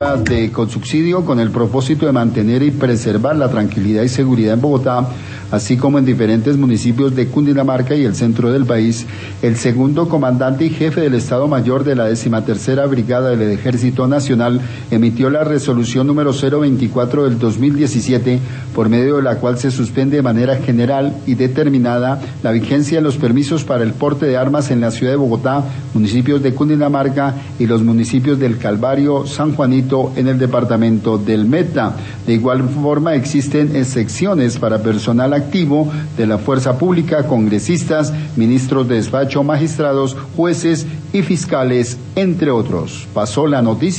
de Consubsidio con el propósito de mantener y preservar la tranquilidad y seguridad en Bogotá, así como en diferentes municipios de Cundinamarca y el centro del país, el segundo comandante y jefe del Estado Mayor de la 13ª Brigada del Ejército Nacional emitió la resolución número 024 del 2017, por medio de la cual se suspende de manera general y determinada la vigencia de los permisos para el porte de armas en la ciudad de Bogotá, municipios de Cundinamarca y los municipios del Calvario, San Juanito en el departamento del Meta. De igual forma existen excepciones para personal activo de la fuerza pública, congresistas, ministros de despacho, magistrados, jueces y fiscales, entre otros. Pasó la noticia.